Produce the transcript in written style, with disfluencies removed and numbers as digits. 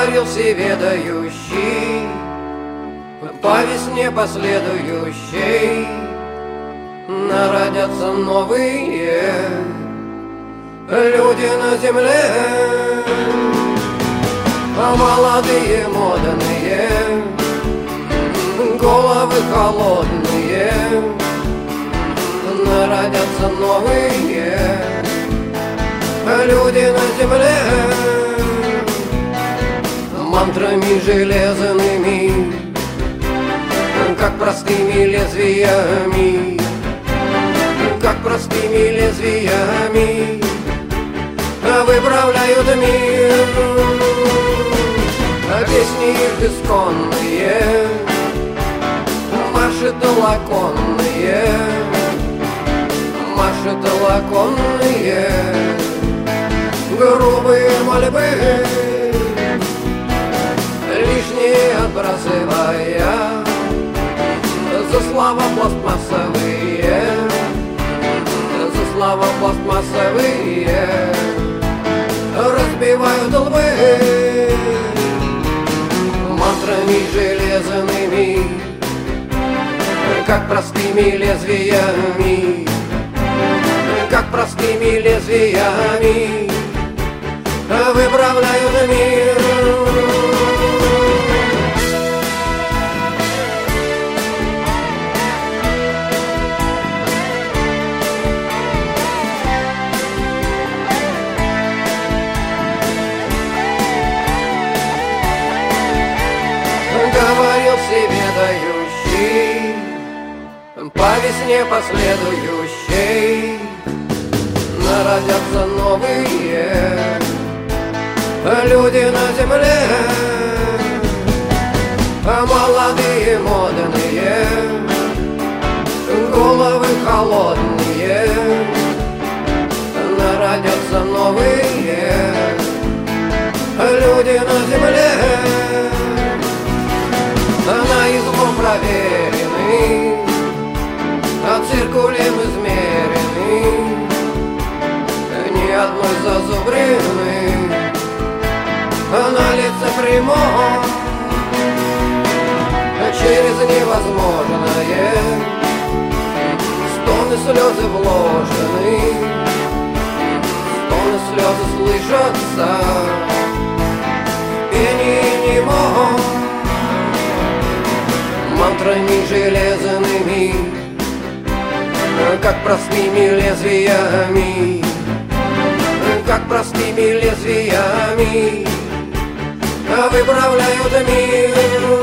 говорил всеведающий, по весне последующей народятся новые люди на земле, молодые, модные, головы холодные, народятся новые люди на земле, мантрами железными, как простыми лезвиями, как простыми лезвиями выправляют мир. Песни их исконные, марши толоконные, марши толоконные, грубые мольбы, лишние отбрасывая, за слова пластмассовые, за слова пластмассовые разбивают лбы мантрами железными, как простыми лезвиями, как простыми лезвиями выправляют мир. Говорил всеведающий, по весне последующей народятся новые люди на земле, молодые, модные, головы холодные, народятся новые люди на земле, наизусть проверены, циркулем измерены, ни одной зазубрины на лице прямом, через невозможное стоны, слезы вложены, стоны, слезы слышатся в пении немом, мантрами железными, как простыми лезвиями, как простыми лезвиями выправляют мир.